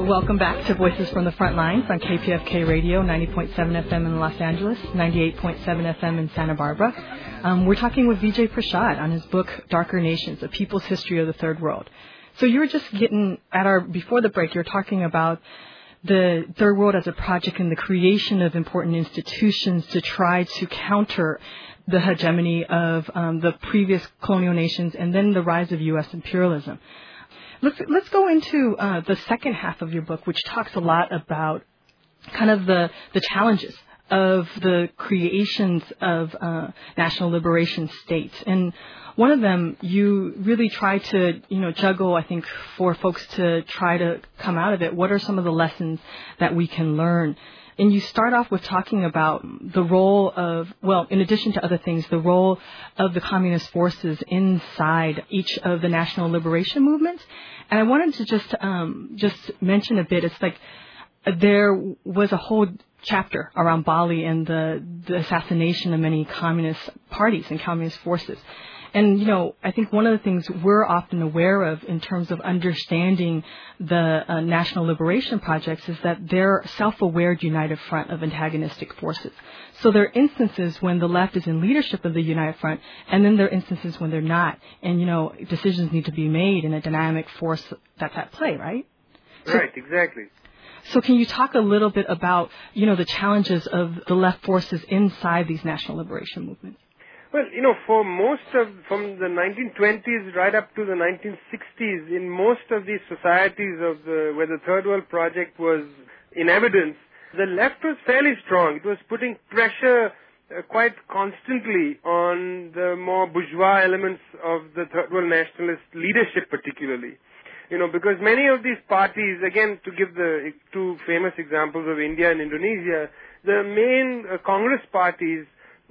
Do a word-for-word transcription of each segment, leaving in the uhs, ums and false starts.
Welcome back to Voices from the Front Lines on K P F K Radio, ninety point seven F M in Los Angeles, ninety-eight point seven F M in Santa Barbara. Um, we're talking with Vijay Prashad on his book, Darker Nations, A People's History of the Third World. So you were just getting at our, before the break, you were talking about the Third World as a project and the creation of important institutions to try to counter the hegemony of um, the previous colonial nations and then the rise of U S imperialism. Let's let's go into uh, the second half of your book, which talks a lot about kind of the, the challenges of the creations of uh, national liberation states. And one of them, you really try to, you know, juggle, I think, for folks to try to come out of it. What are some of the lessons that we can learn? And you start off with talking about the role of, well, in addition to other things, the role of the communist forces inside each of the national liberation movements. And I wanted to just um, just mention a bit. It's like there was a whole chapter around Bali and the, the assassination of many communist parties and communist forces. And, you know, I think one of the things we're often aware of in terms of understanding the uh, national liberation projects is that they're self-aware united front of antagonistic forces. So there are instances when the left is in leadership of the United Front, and then there are instances when they're not. And, you know, decisions need to be made in a dynamic force that's at play, right? Right, so, exactly. So can you talk a little bit about, you know, the challenges of the left forces inside these national liberation movements? Well, you know, for most of, from the nineteen twenties right up to the nineteen sixties, in most of these societies of the, where the Third World Project was in evidence, the left was fairly strong. It was putting pressure uh, quite constantly on the more bourgeois elements of the Third World nationalist leadership particularly. You know, because many of these parties, again, to give the two famous examples of India and Indonesia, the main uh, Congress parties,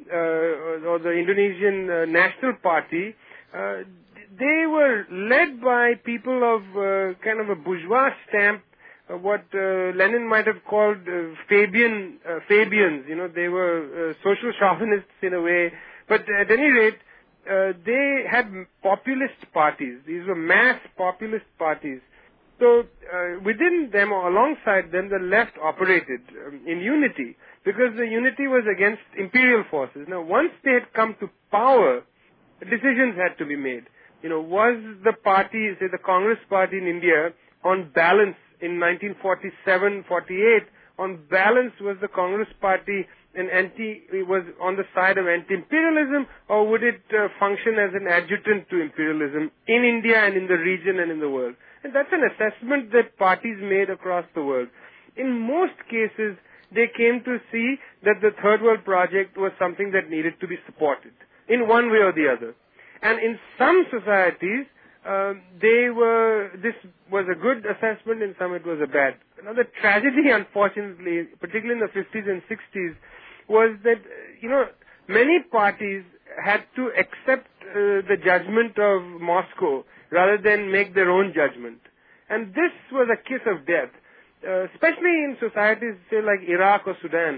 Uh, or the Indonesian uh, National Party, uh, they were led by people of uh, kind of a bourgeois stamp, uh, what uh, Lenin might have called uh, Fabian, uh, Fabians. You know, they were uh, social chauvinists in a way. But at any rate, uh, they had populist parties. These were mass populist parties. So uh, within them or alongside them, the left operated um, in unity, because the unity was against imperial forces. Now, once they had come to power, decisions had to be made. You know, was the party, say the Congress Party in India, on balance in nineteen forty-seven forty-eight, on balance was the Congress Party an anti, was on the side of anti-imperialism, or would it uh, function as an adjutant to imperialism in India and in the region and in the world? And that's an assessment that parties made across the world. In most cases, they came to see that the Third World Project was something that needed to be supported in one way or the other. And in some societies, uh, they were, this was a good assessment, in some it was a bad. Now the tragedy, unfortunately, particularly in the fifties and sixties, was that, you know, many parties had to accept uh, the judgment of Moscow rather than make their own judgment. And this was a kiss of death. Uh, especially in societies, say, like Iraq or Sudan,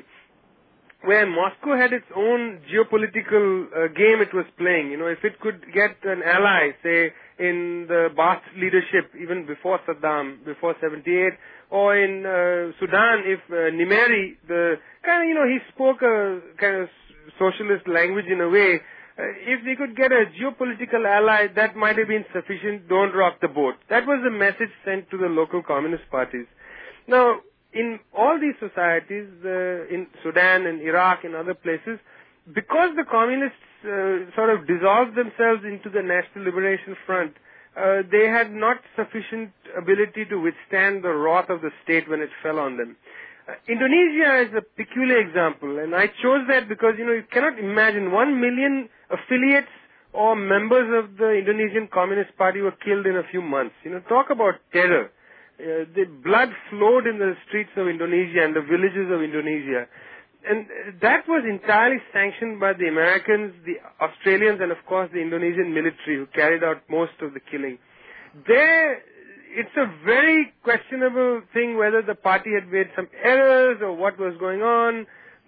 where Moscow had its own geopolitical uh, game it was playing. You know, if it could get an ally, say, in the Ba'ath leadership, even before Saddam, before seventy-eight, or in uh, Sudan, if uh, Nimeri, the kind of, you know, he spoke a kind of socialist language in a way, uh, if they could get a geopolitical ally, that might have been sufficient. Don't rock the boat. That was the message sent to the local communist parties. Now, in all these societies, uh, in Sudan and Iraq and other places, because the communists uh, sort of dissolved themselves into the National Liberation Front, uh, they had not sufficient ability to withstand the wrath of the state when it fell on them. Uh, Indonesia is a peculiar example, and I chose that because, you know, you cannot imagine one million affiliates or members of the Indonesian Communist Party were killed in a few months. You know, talk about terror. Uh, the blood flowed in the streets of Indonesia and the villages of Indonesia. And that was entirely sanctioned by the Americans, the Australians, and of course the Indonesian military, who carried out most of the killing. There, it's a very questionable thing whether the party had made some errors or what was going on.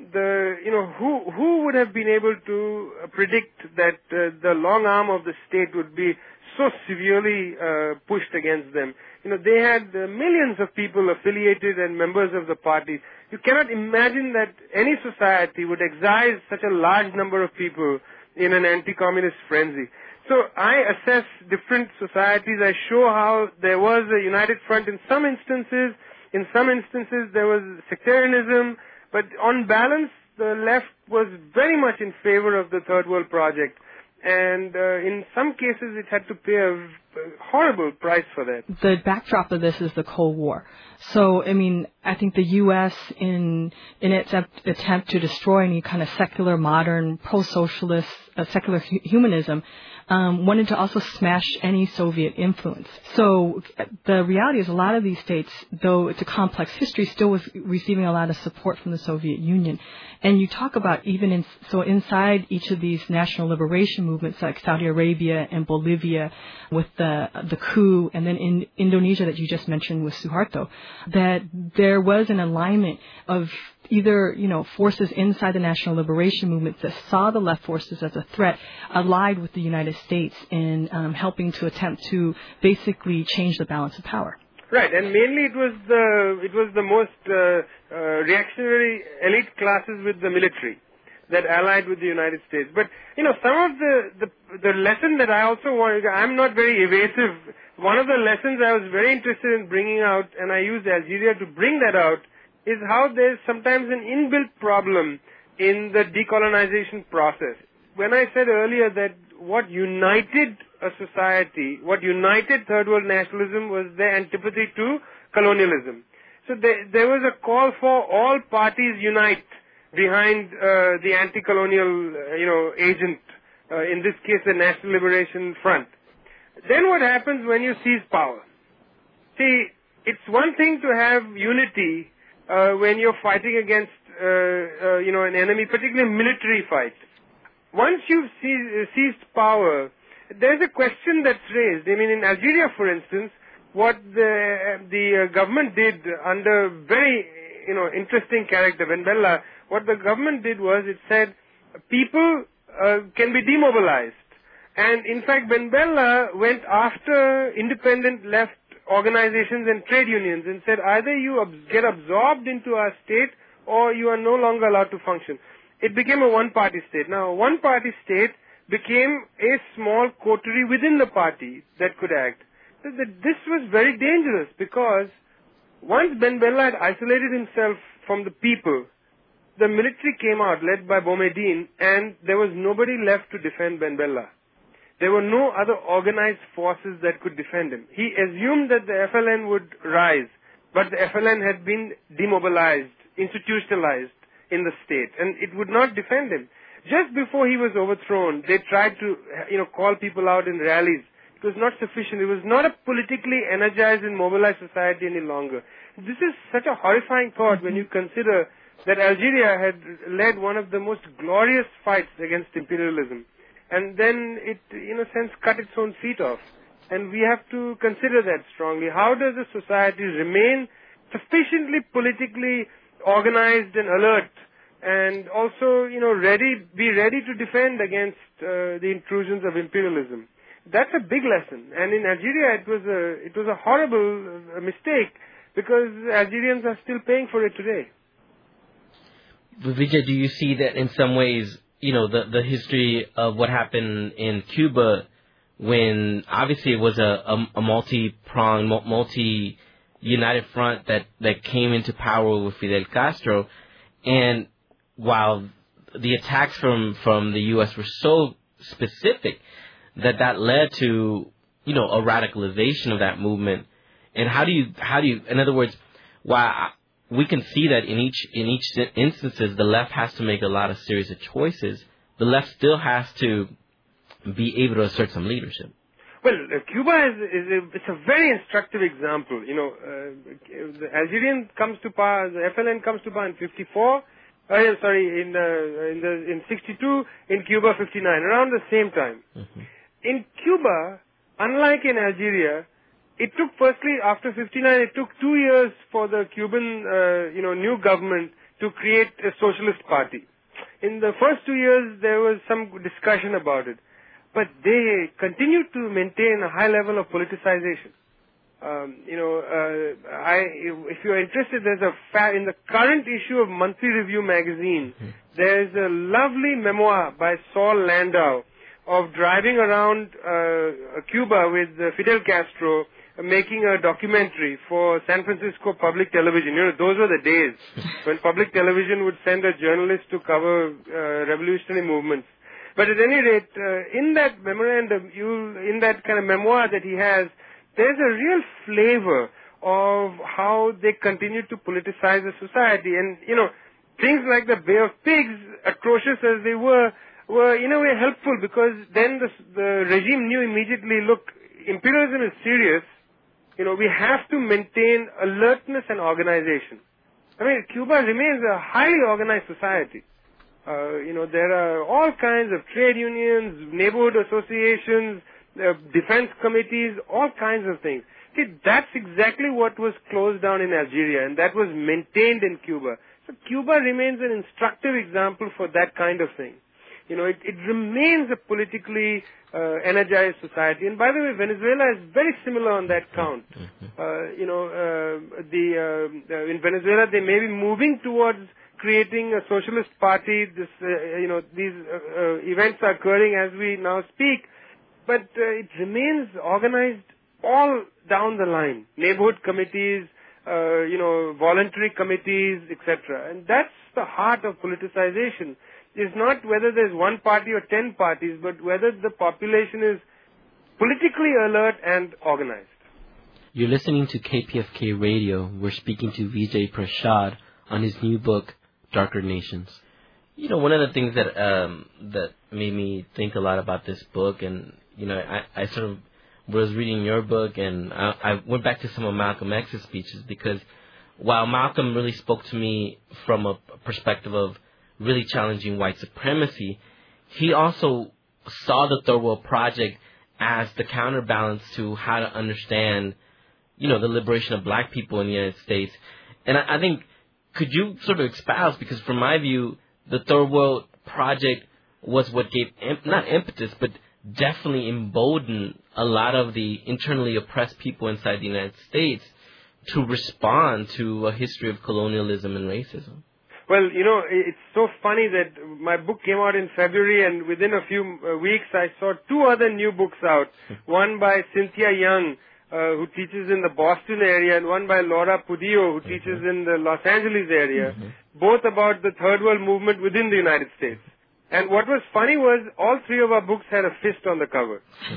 the, you know, who, who would have been able to predict that uh, the long arm of the state would be so severely uh, pushed against them? You know, they had uh, millions of people affiliated and members of the party. You cannot imagine that any society would excise such a large number of people in an anti-communist frenzy. So I assess different societies. I show how there was a united front in some instances. In some instances, there was sectarianism. But on balance, the left was very much in favor of the Third World Project. And uh, in some cases, it had to pay a horrible price for that. The backdrop of this is the Cold War. So, I mean, I think the U S in in its attempt to destroy any kind of secular, modern, pro-socialist, uh, secular hu- humanism, um, wanted to also smash any Soviet influence. So the reality is a lot of these states, though it's a complex history, still was receiving a lot of support from the Soviet Union. And you talk about even in, so inside each of these national liberation movements like Saudi Arabia and Bolivia with the the coup, and then in Indonesia that you just mentioned with Suharto, that there was an alignment of either, you know, forces inside the national liberation movement that saw the left forces as a threat, allied with the United States in um, helping to attempt to basically change the balance of power. Right, and mainly it was the it was the most uh, uh, reactionary elite classes with the military that allied with the United States. But you know, some of the the, the lesson that I also want, I'm not very evasive. One of the lessons I was very interested in bringing out, and I used Algeria to bring that out, is how there's sometimes an inbuilt problem in the decolonization process. When I said earlier that what united a society, what united Third World nationalism was their antipathy to colonialism. So there, there was a call for all parties unite behind uh, the anti-colonial, uh, you know, agent, uh, in this case the National Liberation Front. Then what happens when you seize power? See, it's one thing to have unity uh, when you're fighting against, uh, uh, you know, an enemy, particularly a military fight. Once you've seized, seized power, there's a question that's raised. I mean, in Algeria, for instance, what the the uh, government did under very, you know, interesting character, Ben Bella, what the government did was it said people uh, can be demobilized. And in fact, Ben Bella went after independent left organizations and trade unions and said either you ab- get absorbed into our state or you are no longer allowed to function. It became a one-party state. Now, a one-party state became a small coterie within the party that could act. This was very dangerous because once Ben Bella had isolated himself from the people, the military came out, led by Boumediene, and there was nobody left to defend Ben Bella. There were no other organized forces that could defend him. He assumed that the F L N would rise, but the F L N had been demobilized, institutionalized in the state, and it would not defend him. Just before he was overthrown, they tried to, you know, call people out in rallies. It was not sufficient. It was not a politically energized and mobilized society any longer. This is such a horrifying thought when you consider that Algeria had led one of the most glorious fights against imperialism. And then it, in a sense, cut its own feet off. And we have to consider that strongly. How does a society remain sufficiently politically organized and alert, and also, you know, ready, be ready to defend against uh, the intrusions of imperialism? That's a big lesson. And in Algeria, it was a, it was a horrible uh, mistake because Algerians are still paying for it today. Vijay, do you see that in some ways, you know, the, the history of what happened in Cuba when obviously it was a, a, a multi-pronged, multi-united front that, that came into power with Fidel Castro, and while the attacks from, from the U S were so specific that that led to, you know, a radicalization of that movement. And how do you, how do you, in other words, while we can see that in each, in each instances, the left has to make a lot of series of choices, the left still has to be able to assert some leadership. Well, uh, Cuba is, is a, it's a very instructive example. You know, uh, the Algerian comes to power, the F L N comes to power in fifty-four, uh, sorry, in, uh, in, the, in sixty-two, in Cuba fifty-nine, around the same time. Mm-hmm. In Cuba, unlike in Algeria, it took firstly, after fifty-nine, it took two years for the Cuban, uh, you know, new government to create a socialist party. In the first two years, there was some discussion about it, but they continued to maintain a high level of politicization. Um, you know, uh, I, if you're interested, there's a fa- in the current issue of Monthly Review magazine, mm-hmm. there's a lovely memoir by Saul Landau of driving around uh, Cuba with uh, Fidel Castro, uh, making a documentary for San Francisco Public Television. You know, those were the days when public television would send a journalist to cover uh, revolutionary movements. But at any rate, uh, in that memorandum, you in that kind of memoir that he has, there's a real flavor of how they continue to politicize the society. And, you know, things like the Bay of Pigs, atrocious as they were, were in a way helpful because then the, the regime knew immediately, look, imperialism is serious. You know, we have to maintain alertness and organization. I mean, Cuba remains a highly organized society. Uh, you know, there are all kinds of trade unions, neighborhood associations, Uh, defense committees, all kinds of things. See, that's exactly what was closed down in Algeria, and that was maintained in Cuba. So Cuba remains an instructive example for that kind of thing. You know, it, it remains a politically uh, energized society. And by the way, Venezuela is very similar on that count. Uh, you know, uh, the uh, in Venezuela they may be moving towards creating a socialist party. This, uh, you know, these uh, uh, events are occurring as we now speak. But uh, it remains organized all down the line. Neighborhood committees, uh, you know, voluntary committees, et cetera. And that's the heart of politicization. It's not whether there's one party or ten parties, but whether the population is politically alert and organized. You're listening to K P F K Radio. We're speaking to Vijay Prashad on his new book, Darker Nations. You know, one of the things that um, that made me think a lot about this book, and you know, I, I sort of was reading your book, and I, I went back to some of Malcolm X's speeches because while Malcolm really spoke to me from a perspective of really challenging white supremacy, he also saw the Third World Project as the counterbalance to how to understand, you know, the liberation of black people in the United States. And I, I think, could you sort of espouse, because from my view, the Third World Project was what gave, not impetus, but definitely emboldened a lot of the internally oppressed people inside the United States to respond to a history of colonialism and racism. Well, you know, it's so funny that my book came out in February, and within a few weeks I saw two other new books out. One by Cynthia Young, uh, who teaches in the Boston area, and one by Laura Pudillo, who mm-hmm. teaches in the Los Angeles area, mm-hmm. both about the Third World Movement within the United States. And what was funny was all three of our books had a fist on the cover,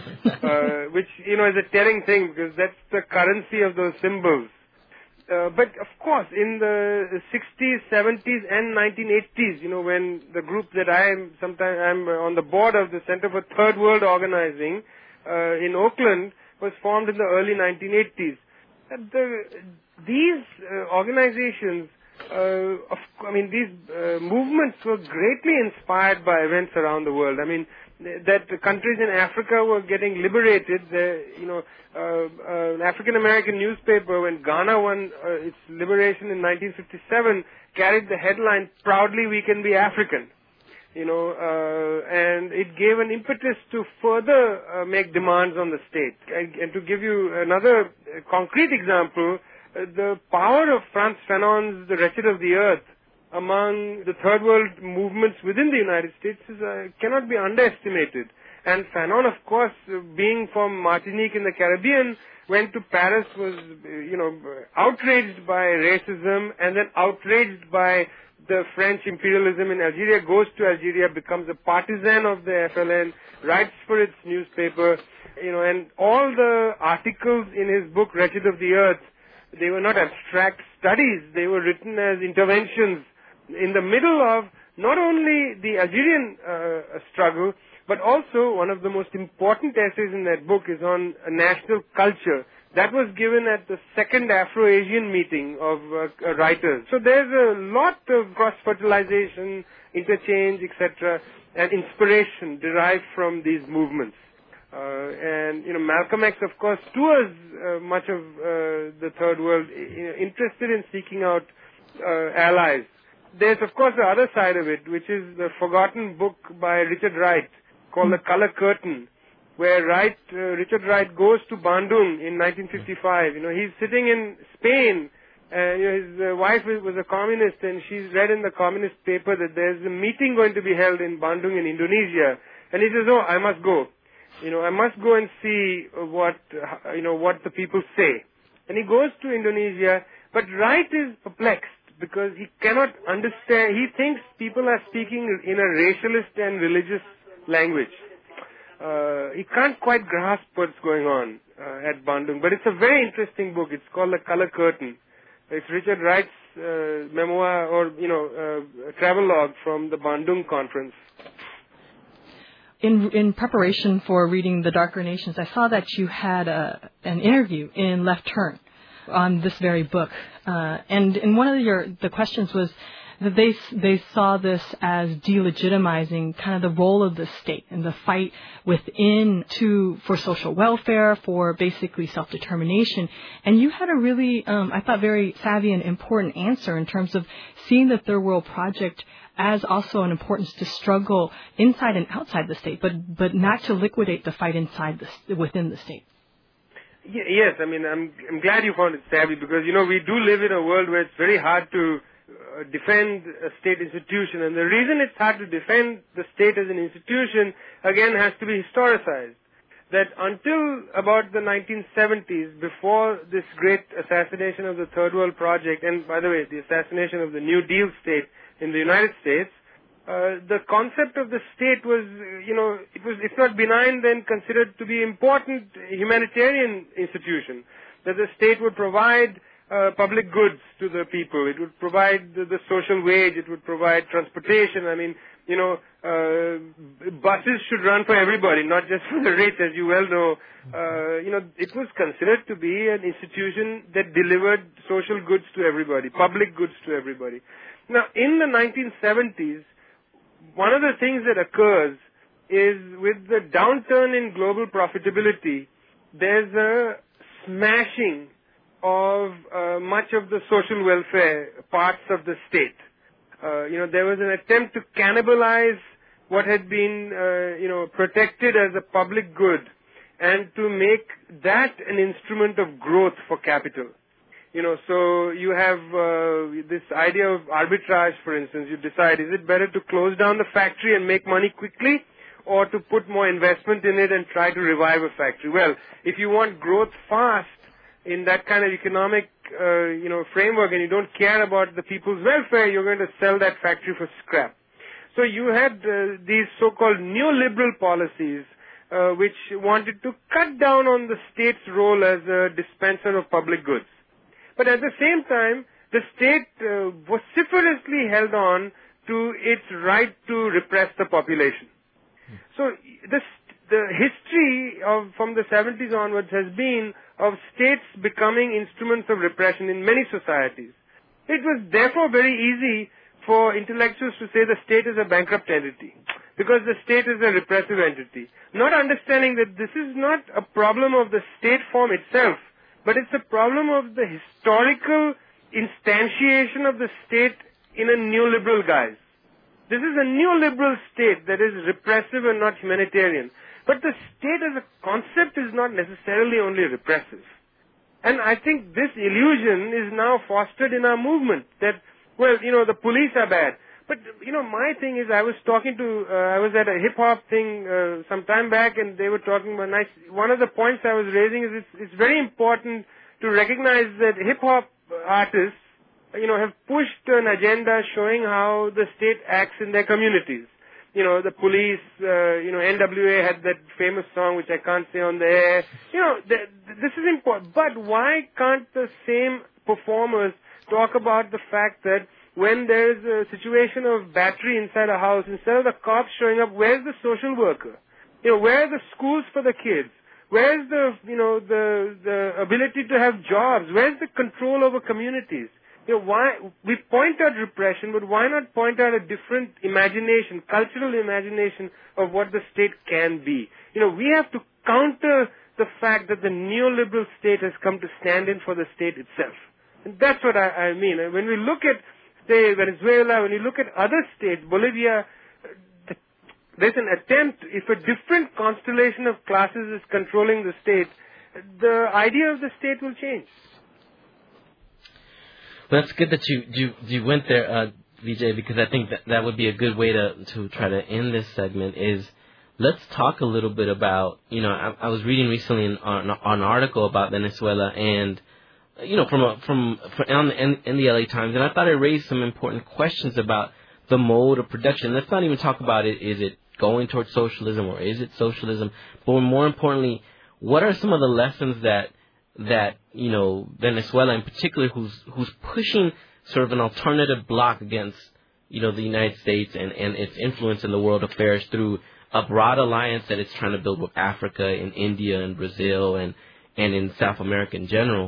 uh, which, you know, is a telling thing because that's the currency of those symbols. Uh, but, of course, in the sixties, seventies, and nineteen eighties, you know, when the group that I am, sometimes I'm on the board of the Center for Third World Organizing uh, in Oakland, was formed in the early nineteen eighties. Uh, the, these uh, organizations Uh, of, I mean, these uh, movements were greatly inspired by events around the world. I mean, that the countries in Africa were getting liberated. The, you know, uh, uh, an African-American newspaper, when Ghana won uh, its liberation in nineteen fifty-seven, carried the headline, "Proudly We Can Be African." You know, uh, and it gave an impetus to further uh, make demands on the state. And, and to give you another uh, concrete example, Uh, the power of Frantz Fanon's The Wretched of the Earth among the Third World movements within the United States is, uh, cannot be underestimated. And Fanon, of course, uh, being from Martinique in the Caribbean, went to Paris, was, uh, you know, outraged by racism, and then outraged by the French imperialism in Algeria, goes to Algeria, becomes a partisan of the F L N, writes for its newspaper, you know, and all the articles in his book, Wretched of the Earth, they were not abstract studies. They were written as interventions in the middle of not only the Algerian uh, struggle, but also one of the most important essays in that book is on national culture. That was given at the second Afro-Asian meeting of uh, writers. So there's a lot of cross-fertilization, interchange, et cetera, and inspiration derived from these movements. Uh, and, you know, Malcolm X, of course, tours uh, much of uh, the Third World, you know, interested in seeking out uh, allies. there's, of course, the other side of it, which is the forgotten book by Richard Wright called The Color Curtain, where Wright, uh, Richard Wright goes to Bandung in nineteen fifty-five. You know, he's sitting in Spain. Uh, you know, his uh, wife was a communist, and she's read in the communist paper that there's a meeting going to be held in Bandung in Indonesia. And he says, oh, I must go. You know, I must go and see what, uh, you know, what the people say. And he goes to Indonesia, but Wright is perplexed because he cannot understand. He thinks people are speaking in a racialist and religious language. Uh, he can't quite grasp what's going on uh, at Bandung. But it's a very interesting book. It's called The Color Curtain. It's Richard Wright's uh, memoir or, you know, uh, travelogue from the Bandung conference. In in preparation for reading The Darker Nations, I saw that you had a, an interview in Left Turn on this very book. Uh, and and one of your the questions was that they they saw this as delegitimizing kind of the role of the state and the fight within to for social welfare, for basically self-determination. And you had a really, um, I thought, very savvy and important answer in terms of seeing the Third World Project as also an importance to struggle inside and outside the state, but but not to liquidate the fight inside the within the state. Yes, I mean, I'm I'm glad you found it savvy because, you know, we do live in a world where it's very hard to uh, defend a state institution, and the reason it's hard to defend the state as an institution, again, has to be historicized. That until about the nineteen seventies, before this great assassination of the Third World Project, and by the way, the assassination of the New Deal state in the United States, uh, the concept of the state was, you know, it was, if not benign, then considered to be important humanitarian institution. That the state would provide uh, public goods to the people. It would provide the, the social wage. It would provide transportation. I mean, you know, uh, buses should run for everybody, not just for the rich, as you well know. Uh, you know, it was considered to be an institution that delivered social goods to everybody, public goods to everybody. Now, in the nineteen seventies, one of the things that occurs is with the downturn in global profitability, there's a smashing of uh, much of the social welfare parts of the state. Uh, you know, there was an attempt to cannibalize what had been, uh, you know, protected as a public good and to make that an instrument of growth for capital. You know, so you have uh, this idea of arbitrage, for instance. You decide, is it better to close down the factory and make money quickly, or to put more investment in it and try to revive a factory? Well, if you want growth fast in that kind of economic, uh, you know, framework, and you don't care about the people's welfare, you're going to sell that factory for scrap. So you had uh, these so-called neoliberal policies, uh, which wanted to cut down on the state's role as a dispenser of public goods. But at the same time, the state uh, vociferously held on to its right to repress the population. So this, the history of from the seventies onwards has been of states becoming instruments of repression in many societies. It was therefore very easy for intellectuals to say the state is a bankrupt entity because the state is a repressive entity, not understanding that this is not a problem of the state form itself, but it's a problem of the historical instantiation of the state in a neoliberal guise. This is a neoliberal state that is repressive and not humanitarian. But the state as a concept is not necessarily only repressive. And I think this illusion is now fostered in our movement that, well, you know, the police are bad. But, you know, my thing is I was talking to, uh, I was at a hip-hop thing uh, some time back, and they were talking about nice. One of the points I was raising is it's, it's very important to recognize that hip-hop artists, you know, have pushed an agenda showing how the state acts in their communities. You know, the police, uh, you know, N W A had that famous song, which I can't say on the air. You know, th- this is important. But why can't the same performers talk about the fact that when there's a situation of battery inside a house, instead of the cops showing up, where's the social worker? You know, where are the schools for the kids? Where's the, you know, the, the ability to have jobs? Where's the control over communities? You know, why, we point out repression, but why not point out a different imagination, cultural imagination of what the state can be? You know, we have to counter the fact that the neoliberal state has come to stand in for the state itself. And that's what I, I mean. When we look at say Venezuela, when you look at other states, Bolivia, there's an attempt, if a different constellation of classes is controlling the state, the idea of the state will change. Well, that's good that you you, you went there, uh, Vijay, because I think that, that would be a good way to, to try to end this segment is let's talk a little bit about, you know, I, I was reading recently an, an, an article about Venezuela and, you know, from a, from, from on the, in, in the L A Times, and I thought it raised some important questions about the mode of production. Let's not even talk about it, is it going towards socialism or is it socialism? But more importantly, what are some of the lessons that that you know Venezuela in particular, who's who's pushing sort of an alternative bloc against you know the United States and, and its influence in the world affairs through a broad alliance that it's trying to build with Africa and India and Brazil and and in South America in general.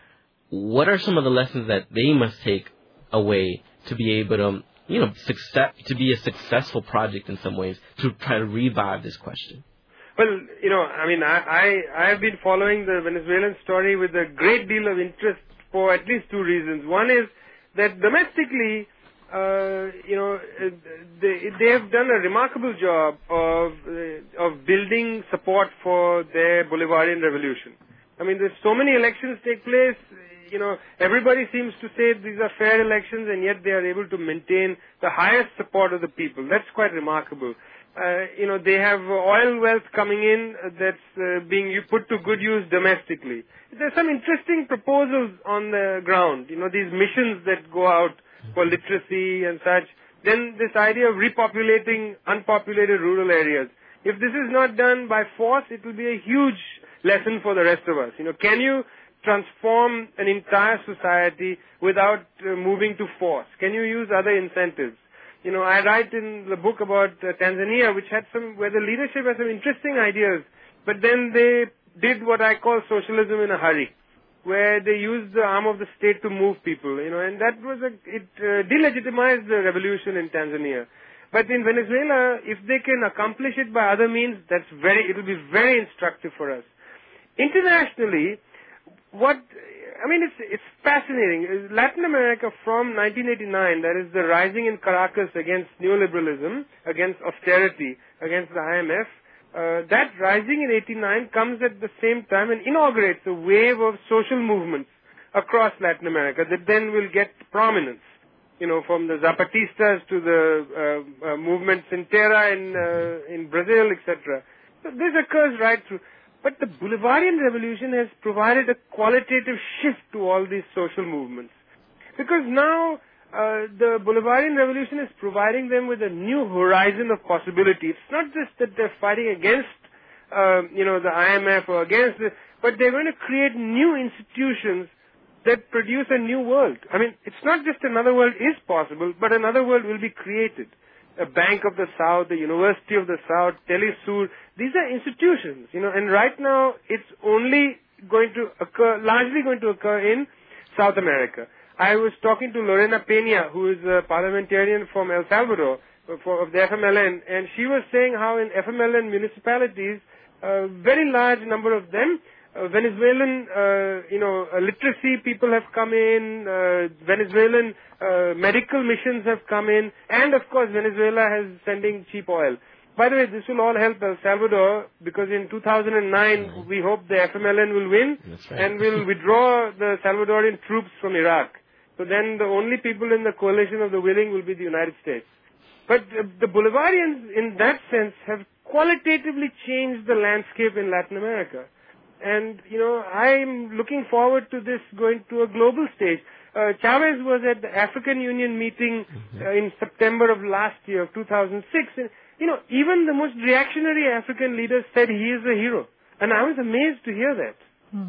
What are some of the lessons that they must take away to be able to you know success to be a successful project in some ways to try to revive this question? Well, you know, I mean, I, I, I have been following the Venezuelan story with a great deal of interest for at least two reasons. One is that domestically, uh, you know, they, they have done a remarkable job of, uh, of building support for their Bolivarian revolution. I mean, there's so many elections take place, you know, everybody seems to say these are fair elections and yet they are able to maintain the highest support of the people. That's quite remarkable. Uh, you know, they have oil wealth coming in that's uh, being put to good use domestically. There's some interesting proposals on the ground, you know, these missions that go out for literacy and such. Then this idea of repopulating unpopulated rural areas. If this is not done by force, it will be a huge lesson for the rest of us. You know, can you transform an entire society without uh, moving to force? Can you use other incentives? You know, I write in the book about uh, Tanzania, which had some, where the leadership had some interesting ideas, but then they did what I call socialism in a hurry, where they used the arm of the state to move people, you know, and that was a, it uh, delegitimized the revolution in Tanzania. But in Venezuela, if they can accomplish it by other means, that's very, it will be very instructive for us. Internationally, what, I mean, it's, it's fascinating. Latin America from nineteen eighty-nine, that is the rising in Caracas against neoliberalism, against austerity, against the I M F, uh, that rising in eighty-nine comes at the same time and inaugurates a wave of social movements across Latin America that then will get prominence. You know, from the Zapatistas to the uh, uh, movement Sintera in, uh, in Brazil, et cetera. So this occurs right through. But the Bolivarian revolution has provided a qualitative shift to all these social movements. Because now uh, the Bolivarian revolution is providing them with a new horizon of possibility. It's not just that they're fighting against, uh, you know, the I M F or against the, but they're going to create new institutions that produce a new world. I mean, it's not just another world is possible, but another world will be created. A Bank of the South, the University of the South, Telesur, these are institutions, you know, and right now it's only going to occur, largely going to occur in South America. I was talking to Lorena Peña, who is a parliamentarian from El Salvador, for, of the F M L N, and she was saying how in F M L N municipalities, a very large number of them, Uh, Venezuelan, uh, you know, uh, literacy people have come in, uh, Venezuelan uh, medical missions have come in, and of course Venezuela has sending cheap oil. By the way, this will all help El Salvador because in two thousand nine mm-hmm. we hope the F M L N will win right. and will withdraw the Salvadorian troops from Iraq. So then the only people in the coalition of the willing will be the United States. But uh, the Bolivarians in that sense have qualitatively changed the landscape in Latin America. And, you know, I'm looking forward to this going to a global stage. Uh, Chavez was at the African Union meeting uh, in September of last year, of two thousand six. And, you know, even the most reactionary African leaders said he is a hero. And I was amazed to hear that. Hmm.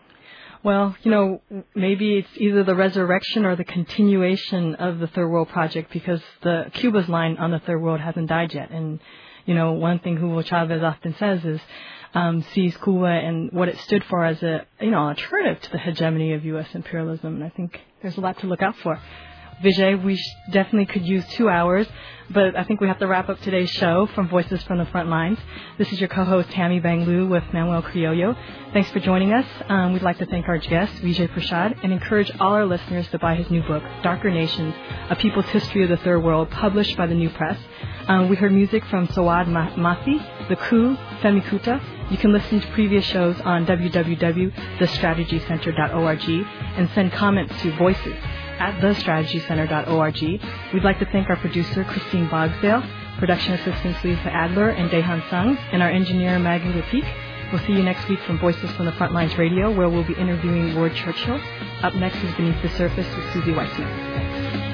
Well, you know, maybe it's either the resurrection or the continuation of the Third World Project because the Cuba's line on the Third World hasn't died yet. And, you know, one thing Hugo Chavez often says is, Um, sees Cuba and what it stood for as a, you know, alternative to the hegemony of U S imperialism. And I think there's a lot to look out for. Vijay, we sh- definitely could use two hours, but I think we have to wrap up today's show from Voices from the Front Lines. This is your co-host, Tammy Banglu, with Manuel Criollo. Thanks for joining us. Um, we'd like to thank our guest, Vijay Prashad, and encourage all our listeners to buy his new book, Darker Nations, A People's History of the Third World, published by the New Press. Um, we heard music from Sawad Mathi, The Coup, Femi Kuta. You can listen to previous shows on w w w dot the strategy center dot org and send comments to voices at the strategy center dot org. We'd like to thank our producer, Christine Bogsdale, production assistants Lisa Adler and Dehan Sung, and our engineer, Maggie Latik. We'll see you next week from Voices from the Frontlines Radio, where we'll be interviewing Ward Churchill. Up next is Beneath the Surface with Susie Weissman. Thanks.